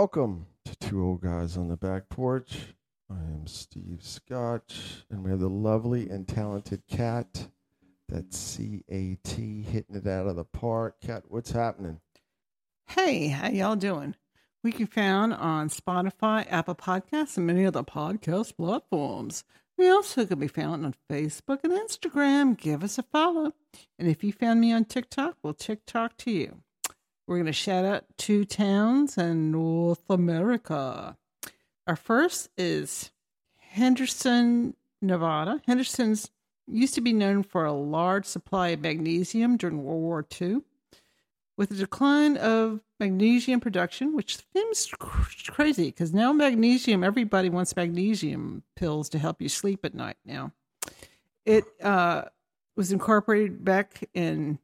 Welcome to Two Old Guys on the Back Porch. I am Steve Scotch, and we have the lovely and talented Kat. That's CAT, hitting it out of the park. Kat, what's happening? Hey, how y'all doing? We can be found on Spotify, Apple Podcasts, and many other podcast platforms. We also can be found on Facebook and Instagram. Give us a follow. And if you found me on TikTok, we'll TikTok to you. We're going to shout out 2 towns in North America. Our first is Henderson, Nevada. Henderson's used to be known for a large supply of magnesium during World War II. With the decline of magnesium production, which seems crazy because now everybody wants magnesium pills to help you sleep at night now. It was incorporated back in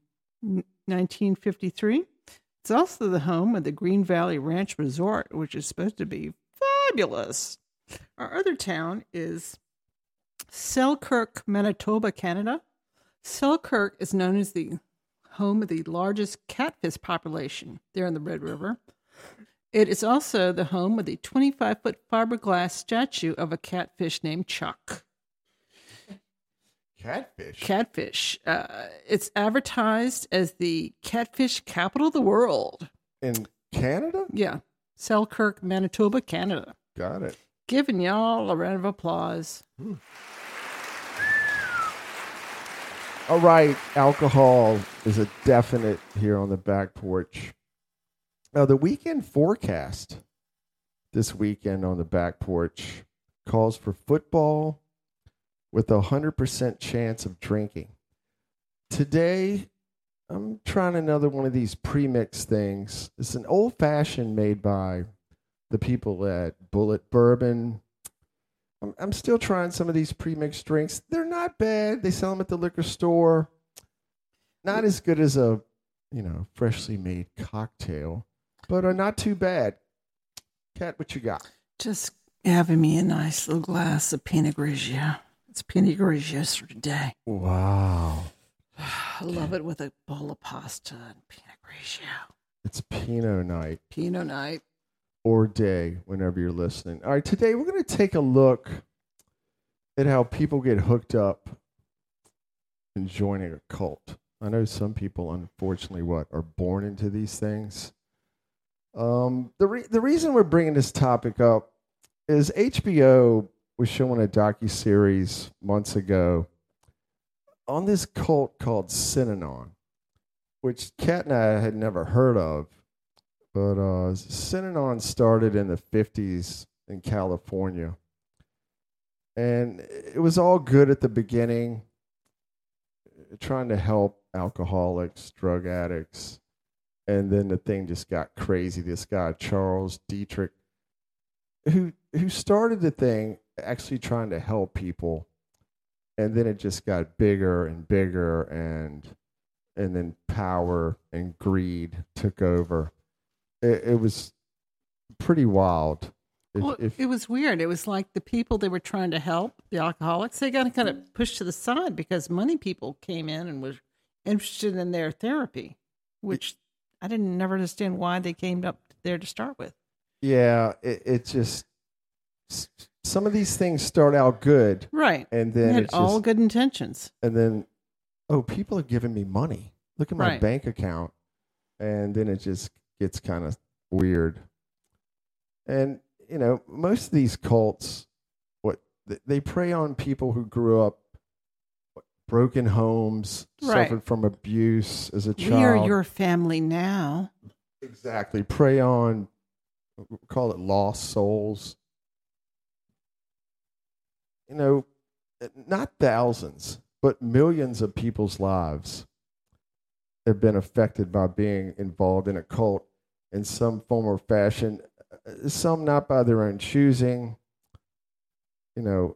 1953. It's also the home of the Green Valley Ranch Resort, which is supposed to be fabulous. Our other town is Selkirk, Manitoba, Canada. Selkirk is known as the home of the largest catfish population there in the Red River. It is also the home of the 25-foot fiberglass statue of a catfish named Chuck. Catfish? Catfish. It's advertised as the catfish capital of the world. In Canada? Yeah. Selkirk, Manitoba, Canada. Got it. Giving y'all a round of applause. All right, alcohol is a definite here on the back porch. Now, the weekend forecast this weekend on the back porch calls for football with a 100% chance of drinking. Today, I'm trying another one of these premix things. It's an old-fashioned made by the people at Bullet Bourbon. I'm still trying some of these premixed drinks. They're not bad. They sell them at the liquor store. Not as good as a, freshly made cocktail, but are not too bad. Kat, what you got? Just having me a nice little glass of Pinot Grigio. It's Pinot Grigio for today. Wow. I love it with a bowl of pasta and Pinot Grigio. It's Pinot night. Pinot night. Or day, whenever you're listening. All right, today we're going to take a look at how people get hooked up in joining a cult. I know some people, unfortunately, are born into these things. The reason we're bringing this topic up is HBO was showing a docuseries months ago on this cult called Synanon, which Kat and I had never heard of. But Synanon started in the 50s in California. And it was all good at the beginning, trying to help alcoholics, drug addicts. And then the thing just got crazy. This guy, Charles Dietrich, who started the thing actually trying to help people. And then it just got bigger and bigger, and then power and greed took over. It was pretty wild. It was weird. It was like the people they were trying to help, the alcoholics, they got kind of pushed to the side because money people came in and was interested in their therapy, which I didn't never understand why they came up there to start with. Yeah, it just, some of these things start out good. Right. And then it's all good intentions. And then, people are giving me money. Look at my bank account. And then it just gets kind of weird. And, most of these cults, they prey on people who grew up broken homes, suffered from abuse as a child. We are your family now. Exactly. Prey on, call it lost souls. Not thousands, but millions of people's lives have been affected by being involved in a cult in some form or fashion, some not by their own choosing. I'm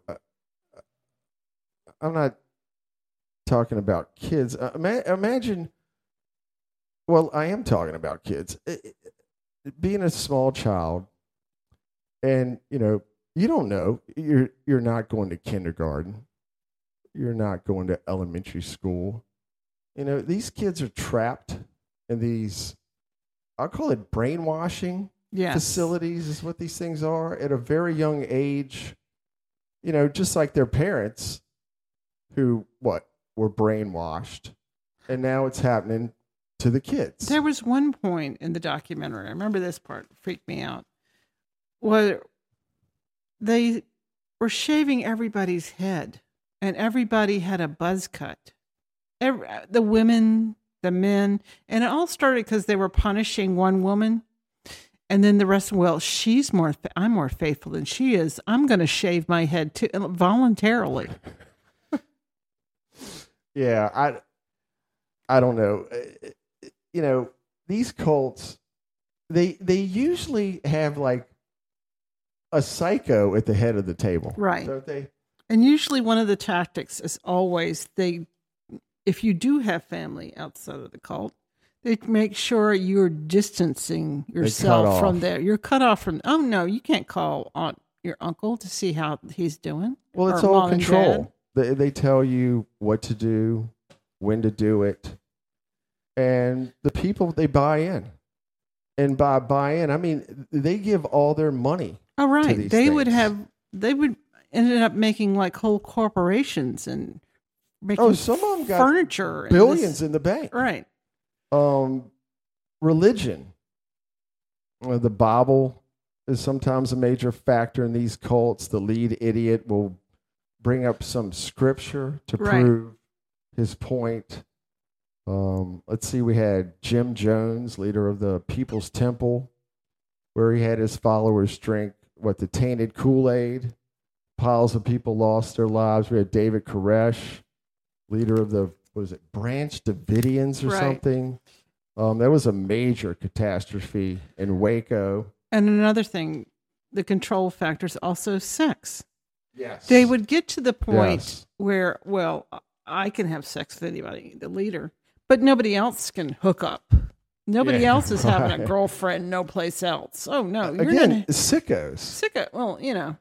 not talking about kids. Imagine, well, I am talking about kids. Being a small child, and, you don't know. You're not going to kindergarten. You're not going to elementary school. These kids are trapped in these, I'll call it brainwashing Yes. facilities is what these things are at a very young age. Just like their parents who were brainwashed, and now it's happening to the kids. There was one point in the documentary, I remember this part, freaked me out, where they were shaving everybody's head, and everybody had a buzz cut. The women, the men, and it all started because they were punishing one woman, and then the rest. Well, I'm more faithful than she is. I'm going to shave my head too, voluntarily. Yeah, I don't know. These cults, they usually have like a psycho at the head of the table, right? Don't they? And usually, one of the tactics is always if you do have family outside of the cult, they make sure you're distancing yourself from there. You're cut off from. Oh no, you can't call your uncle to see how he's doing. Well, it's all control. They tell you what to do, when to do it, and the people, they buy in. And by buy in, I mean they give all their money. Oh right, to these things. They would ended up making like whole corporations and making some of them got furniture, billions in the bank. Right. Religion. The Bible is sometimes a major factor in these cults. The lead idiot will bring up some scripture to prove his point. Let's see, we had Jim Jones, leader of the People's Temple, where he had his followers drink the tainted Kool-Aid. Piles of people lost their lives. We had David Koresh, leader of the, Branch Davidians or something. That was a major catastrophe in Waco. And another thing, the control factor is also sex. Yes. They would get to the point where, I can have sex with anybody, the leader, but nobody else can hook up. Nobody else is having a girlfriend no place else. Oh, no. You're Again, sickos. Well,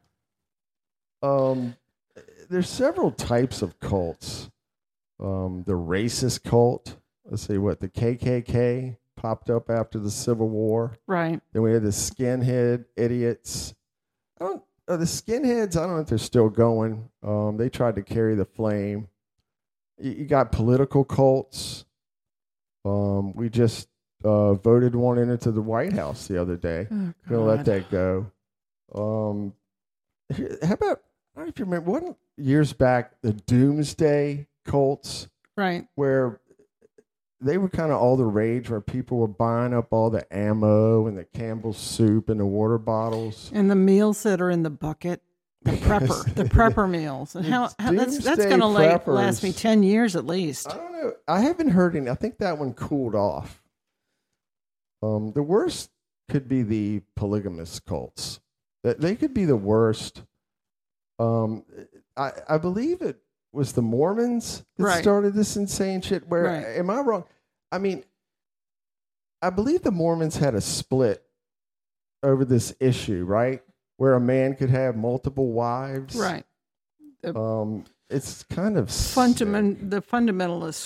There's several types of cults. The racist cult. Let's see the KKK popped up after the Civil War. Right. Then we had the skinhead idiots. The skinheads, I don't know if they're still going. They tried to carry the flame. You got political cults. We just voted one into the White House the other day. Oh, gonna let that go. How about, I don't know if you remember, years back, the Doomsday cults, right? Where they were kind of all the rage, where people were buying up all the ammo and the Campbell's soup and the water bottles and the meals that are in the bucket, the prepper meals, and how that's going to last me 10 years at least. I don't know. I haven't heard any. I think that one cooled off. The worst could be the polygamous cults. They could be the worst. I believe it was the Mormons that started this insane shit. Am I wrong? I mean, I believe the Mormons had a split over this issue, right? Where a man could have multiple wives. Right. It's kind of the fundamentalist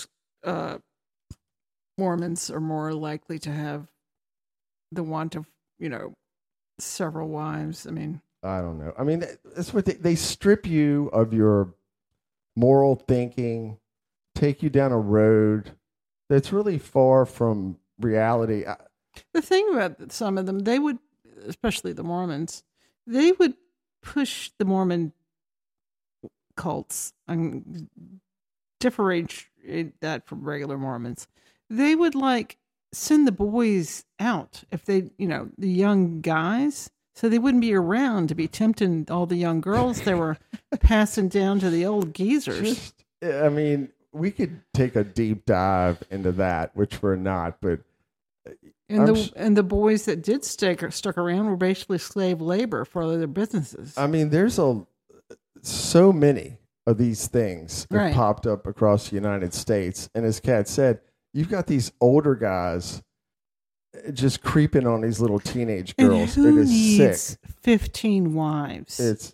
Mormons are more likely to have the want of, several wives. I mean, I don't know. I mean, that's what they strip you of your moral thinking, take you down a road that's really far from reality. The thing about some of them, they would, especially the Mormons, they would push the Mormon cults and differentiate that from regular Mormons. They would send the boys out if they, the young guys, so they wouldn't be around to be tempting all the young girls they were passing down to the old geezers. We could take a deep dive into that, which we're not, but and the boys that did stuck around were basically slave labor for other businesses. I mean, there's so many of these things that popped up across the United States, and as Kat said, you've got these older guys just creeping on these little teenage girls. And who it is needs sick. 15 wives?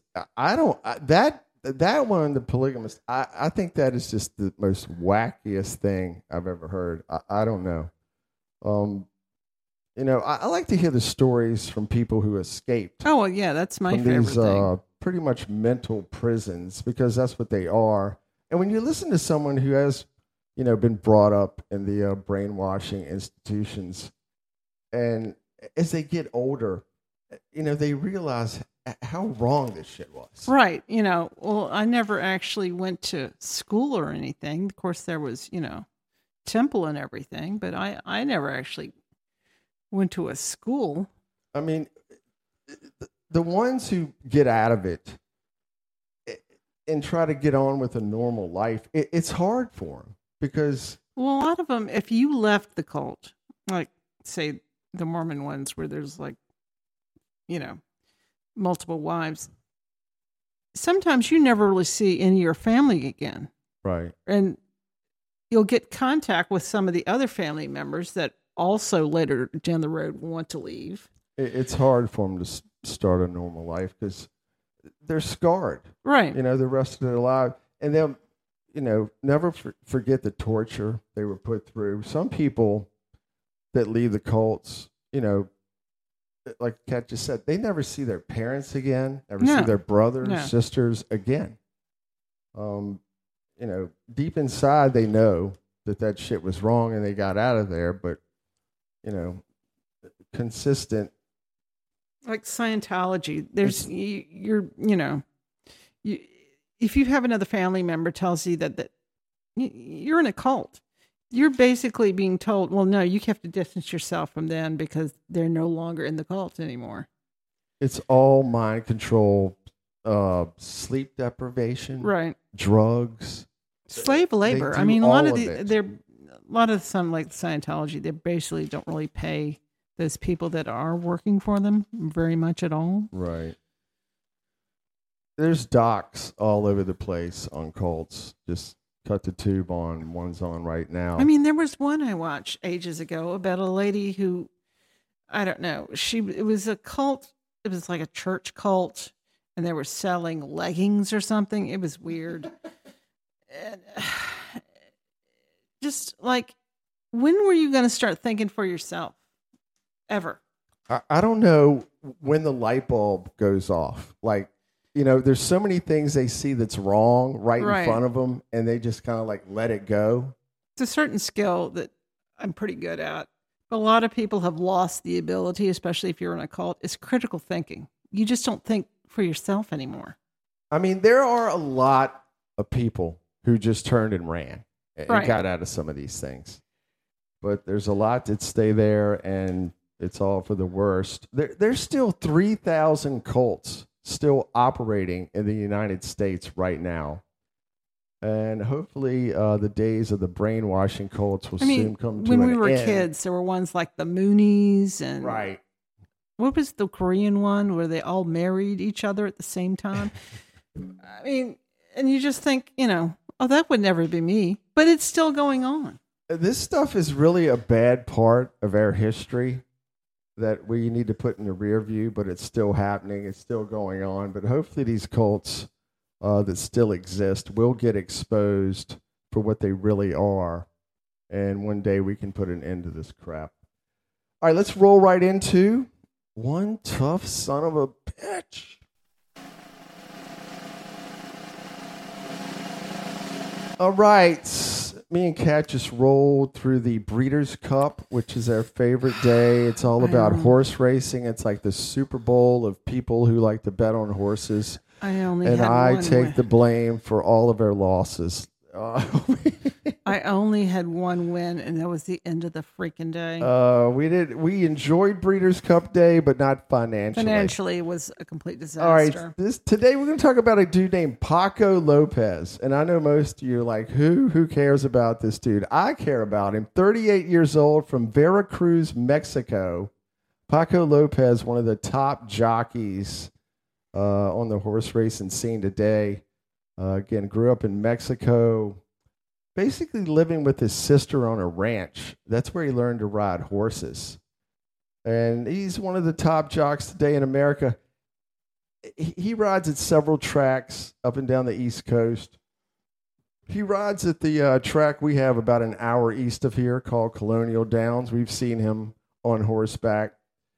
That one, the polygamist, I think that is just the most wackiest thing I've ever heard. I don't know. I like to hear the stories from people who escaped Oh, well, yeah, that's my from favorite these thing. pretty much mental prisons, because that's what they are. And when you listen to someone who has, been brought up in the brainwashing institutions, and as they get older, they realize how wrong this shit was. Right. Well, I never actually went to school or anything. Of course, there was, temple and everything, but I never actually went to a school. I mean, the ones who get out of it and try to get on with a normal life, it's hard for them because, Well, a lot of them, if you left the cult, like, say, the Mormon ones where there's like, multiple wives, sometimes you never really see any of your family again. right. And you'll get contact with some of the other family members that also later down the road want to leave. It's hard for them to start a normal life because they're scarred, Right. the rest of their life. And they'll, never forget the torture they were put through. Some people that leave the cults, like Kat just said, they never see their parents again, never No. see their brothers, No. sisters again. Deep inside, they know that shit was wrong and they got out of there, but, consistent. Like Scientology, there's if you have another family member tells you that you're in a cult, you're basically being told, well, no, you have to distance yourself from them because they're no longer in the cult anymore. It's all mind control, sleep deprivation, Right. drugs. Slave labor. do I mean, a all lot of some like Scientology, they basically don't really pay those people that are working for them very much at all. Right. There's docs all over the place on cults. Just cut the tube on. One's on right now. I mean, there was one I watched ages ago about a lady who, I don't know, it was a cult. It was like a church cult, and they were selling leggings or something. It was weird. And, just like, when were you going to start thinking for yourself? Ever? I don't know when the light bulb goes off. Like, there's so many things they see that's wrong right in front of them, and they just kind of like let it go. It's a certain skill that I'm pretty good at. But a lot of people have lost the ability, especially if you're in a cult, is critical thinking. You just don't think for yourself anymore. I mean, there are a lot of people who just turned and ran and got out of some of these things. But there's a lot that stay there, and it's all for the worst. There's still 3,000 cults still operating in the United States right now. And hopefully the days of the brainwashing cults will soon come to an end. When we were kids, there were ones like the Moonies and... Right. What was the Korean one where they all married each other at the same time? I mean, and you just think, oh, that would never be me. But it's still going on. This stuff is really a bad part of our history that we need to put in the rear view, but it's still happening. It's still going on. But hopefully these cults that still exist will get exposed for what they really are. And one day we can put an end to this crap. All right, let's roll right into One Tough Son of a Bitch. All right. Me and Kat just rolled through the Breeders' Cup, which is our favorite day. It's all about horse racing. It's like the Super Bowl of people who like to bet on horses. I take the blame for all of our losses. I only had one win, and that was the end of the freaking day. We enjoyed Breeders' Cup Day, but not financially. Financially, it was a complete disaster. All right, today we're going to talk about a dude named Paco Lopez, and I know most of you are like, who cares about this dude? I care about him. 38 years old, from Veracruz, Mexico. Paco Lopez, one of the top jockeys on the horse racing scene today. Again, grew up in Mexico, basically living with his sister on a ranch. That's where he learned to ride horses. And he's one of the top jocks today in America. He rides at several tracks up and down the East Coast. He rides at the track we have about an hour east of here called Colonial Downs. We've seen him on horseback.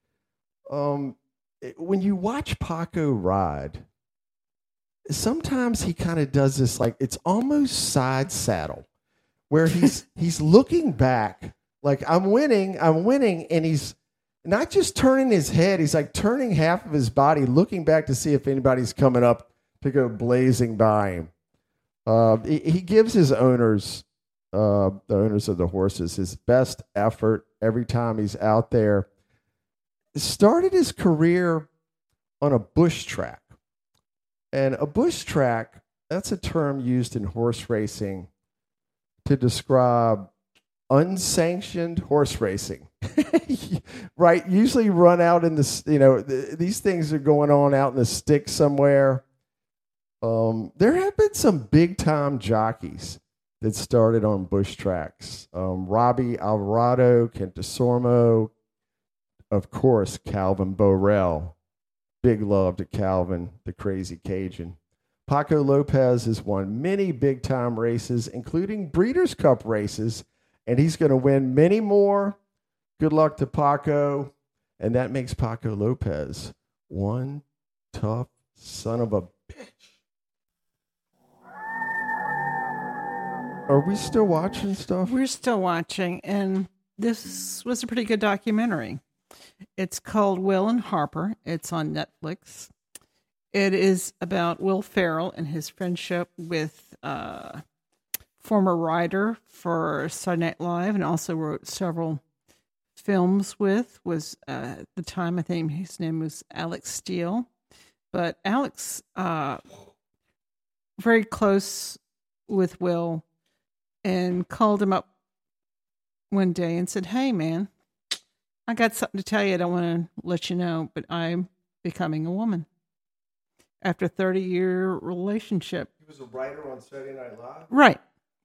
When you watch Paco ride, sometimes he kind of does this, like, it's almost side saddle, where he's looking back like, I'm winning, and he's not just turning his head, he's like turning half of his body, looking back to see if anybody's coming up to go blazing by him. He gives his owners, the owners of the horses, his best effort every time he's out there. Started his career on a bush track. And a bush track, that's a term used in horse racing to describe unsanctioned horse racing. Right? Usually run out in the, these things are going on out in the sticks somewhere. There have been some big time jockeys that started on bush tracks. Robbie Alvarado, Kent DeSormo, of course, Calvin Borel. Big love to Calvin, the crazy Cajun. Paco Lopez has won many big time races, including Breeders' Cup races, and he's going to win many more. Good luck to Paco. And that makes Paco Lopez one tough son of a bitch. Are we still watching stuff? We're still watching, and this was a pretty good documentary. It's called Will and Harper. It's on Netflix. It is about Will Ferrell and his friendship with former writer for Saturday Night Live, and also wrote several films with. Was at the time, I think his name was Alex Steele. But Alex, very close with Will, and called him up one day and said, "Hey, man, I got something to tell you. I don't want to let you know, but I'm becoming a woman." After a 30-year relationship. He was a writer on Saturday Night Live? Right.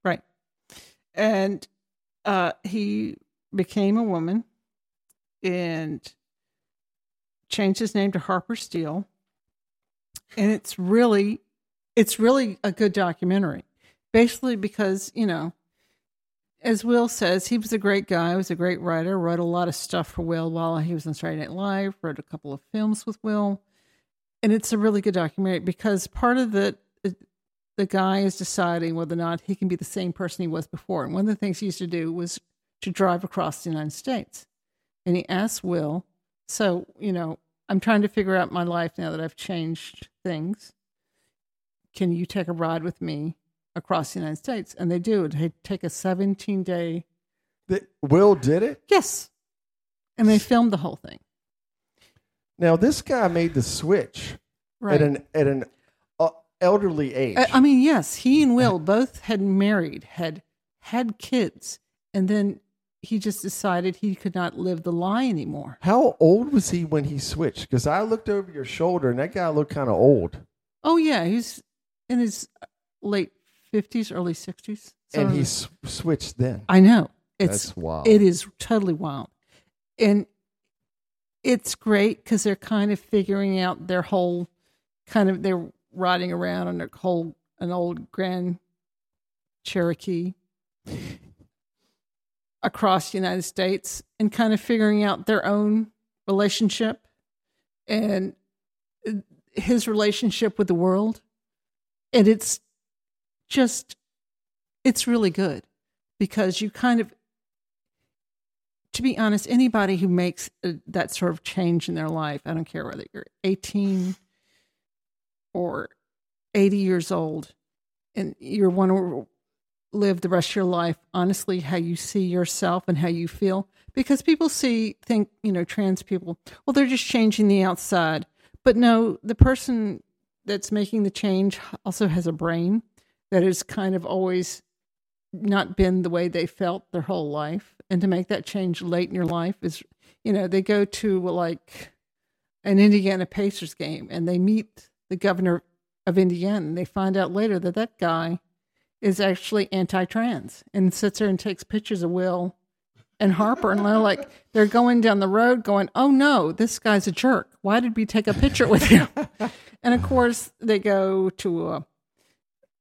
And he became a woman and changed his name to Harper Steele. And it's really a good documentary. Basically because, as Will says, he was a great guy, was a great writer, wrote a lot of stuff for Will while he was on Saturday Night Live, wrote a couple of films with Will. And it's a really good documentary because part of the guy is deciding whether or not he can be the same person he was before. And one of the things he used to do was to drive across the United States. And he asked Will, so, I'm trying to figure out my life now that I've changed things. Can you take a ride with me across the United States? And they do. They take a 17-day. Will did it? Yes. And they filmed the whole thing. Now, this guy made the switch right. at an elderly age. Yes, he and Will both had married, had kids, and then he just decided he could not live the lie anymore. How old was he when he switched? Because I looked over your shoulder, and that guy looked kind of old. Oh, yeah, he's in his late 50s, early 60s. And he switched then. I know. That's wild. It is totally wild. And it's great because they're kind of figuring out their whole they're riding around on an old Grand Cherokee across the United States and kind of figuring out their own relationship and his relationship with the world. And it's really good because you kind of, to be honest, anybody who makes that sort of change in their life, I don't care whether you're 18 or 80 years old, and you want to live the rest of your life, honestly, how you see yourself and how you feel. Because people think, trans people, well, they're just changing the outside. But no, the person that's making the change also has a brain that has kind of always not been the way they felt their whole life. And to make that change late in your life is, they go to like an Indiana Pacers game and they meet the governor of Indiana and they find out later that guy is actually anti-trans and sits there and takes pictures of Will and Harper. And they're going down the road going, oh no, this guy's a jerk. Why did we take a picture with him? And of course they go to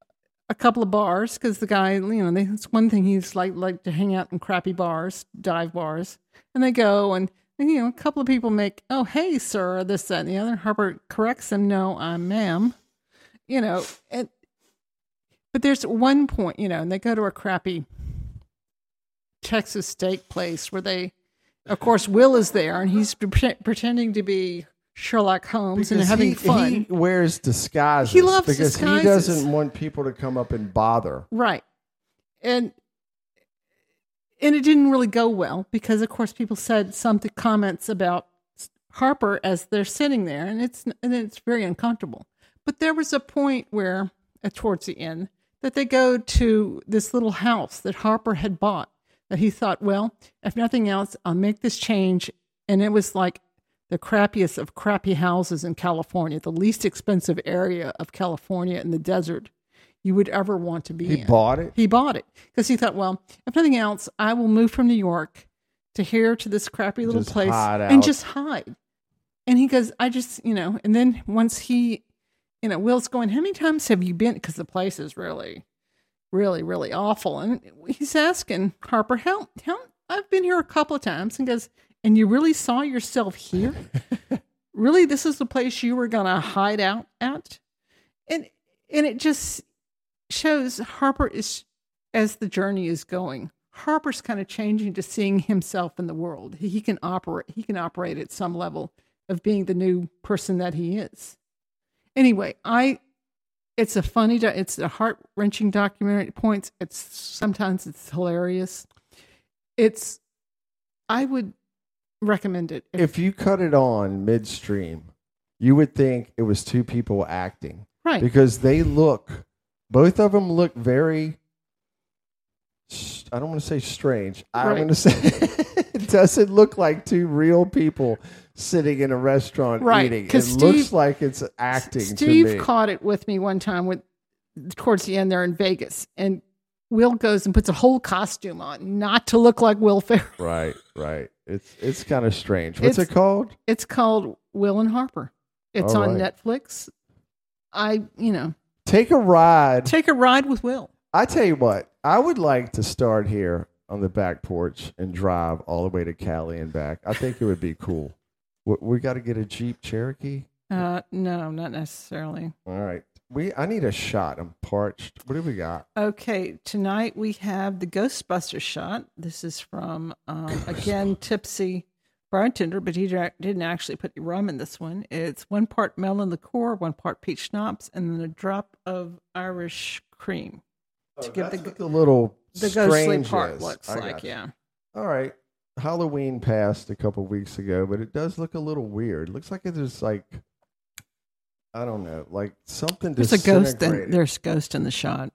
a couple of bars because the guy, it's one thing he's like to hang out in crappy bars, dive bars, and they go and a couple of people make, oh hey sir, this that and the other. Harper corrects him, no, I'm ma'am, but there's one point, and they go to a crappy Texas steak place where they, of course, Will is there and he's pretending to be Sherlock Holmes because and having fun. He wears disguises. He loves because disguises. He doesn't want people to come up and bother. Right. And it didn't really go well because, of course, people said comments about Harper as they're sitting there, and it's very uncomfortable. But there was a point where, towards the end, that they go to this little house that Harper had bought that he thought, well, if nothing else, I'll make this change. And it was like the crappiest of crappy houses in California, the least expensive area of California in the desert you would ever want to be in. He bought it? He bought it because he thought, well, if nothing else, I will move from New York to here to this crappy little place and just hide. And he goes, I just, and then once he, Will's going, how many times have you been? Because the place is really, really, really awful. And he's asking Harper, how I've been here a couple of times, and goes, and you really saw yourself here? Really, this is the place you were going to hide out at? And it just shows Harper is, as the journey is going, Harper's kind of changing to seeing himself in the world. He can operate at some level of being the new person that he is. Anyway, it's a funny, it's a heart-wrenching documentary at points. Sometimes it's hilarious. I would recommend it. If you cut it on midstream, you would think it was two people acting. Right. Because both of them look very, I don't want to say strange. I'm going to say it doesn't look like two real people sitting in a restaurant eating. It looks like it's acting to me. Steve caught it with me one time towards the end there in Vegas, and Will goes and puts a whole costume on, not to look like Will Ferrell. Right. It's kind of strange. What's it called? It's called Will and Harper. It's on Netflix. Take a ride. Take a ride with Will. I tell you what, I would like to start here on the back porch and drive all the way to Cali and back. I think it would be cool. We got to get a Jeep Cherokee? No, not necessarily. All right. I need a shot. I'm parched. What do we got? Okay, tonight we have the Ghostbuster shot. This is from, again, Tipsy bartender, but he didn't actually put rum in this one. It's 1 part melon liqueur, 1 part peach schnapps, and then a drop of Irish cream. To give the little the ghostly part looks like, yeah. All right. Halloween passed a couple weeks ago, but it does look a little weird. It looks like it's like, I don't know, like something There's a ghost. There's a ghost in the shot.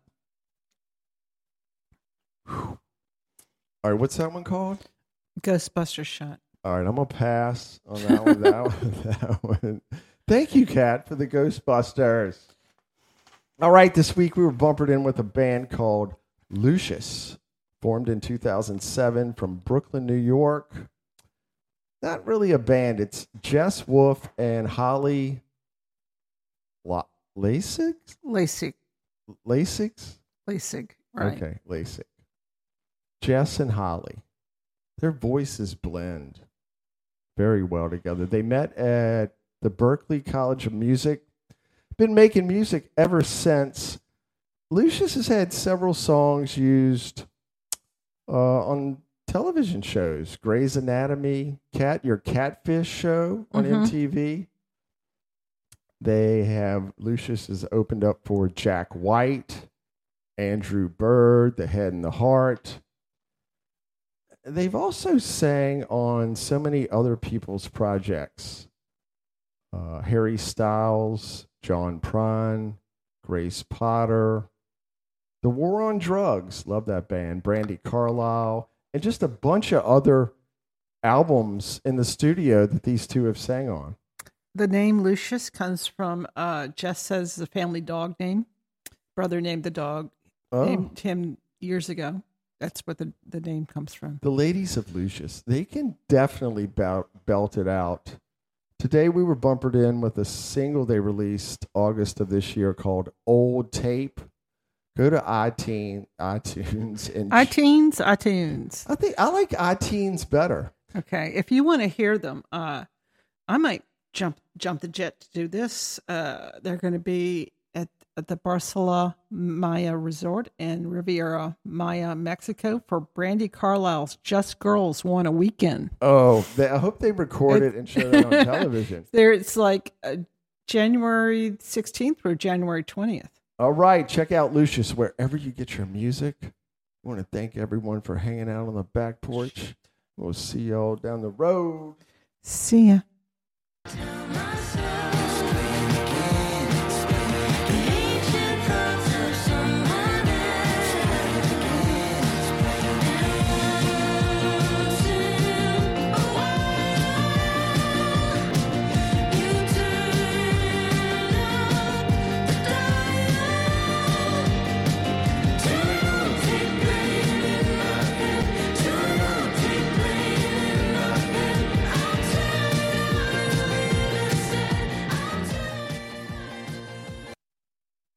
All right, what's that one called? Ghostbuster shot. All right, I'm gonna pass on that one. That one. Thank you, Kat, for the Ghostbusters. All right, this week we were bumpered in with a band called Lucius, formed in 2007 from Brooklyn, New York. Not really a band. It's Jess Wolf and Holly Lasik? Lasik. Right. Okay, Lasik. Jess and Holly. Their voices blend very well together. They met at the Berklee College of Music. Been making music ever since. Lucius has had several songs used on television shows. Grey's Anatomy, your Catfish show on MTV. Lucius has opened up for Jack White, Andrew Bird, The Head and the Heart. They've also sang on so many other people's projects. Harry Styles, John Prine, Grace Potter, The War on Drugs, love that band, Brandi Carlile, and just a bunch of other albums in the studio that these two have sang on. The name Lucius comes from, Jess says, the family dog name. Brother named the dog, named him years ago. That's where the name comes from. The ladies of Lucius, they can definitely belt it out. Today we were bumpered in with a single they released August of this year called Old Tape. Go to iTunes, and iTunes. I think I like iTunes better. Okay, if you want to hear them, I might jump the jet to do this. They're going to be at the Barcela Maya Resort in Riviera Maya, Mexico, for Brandy Carlisle's Just Girls Won a Weekend. Oh, I hope they record it and show that on television. It's like January 16th through January 20th. All right, check out Lucius wherever you get your music. I want to thank everyone for hanging out on the back porch. We'll see y'all down the road. See ya. Tell myself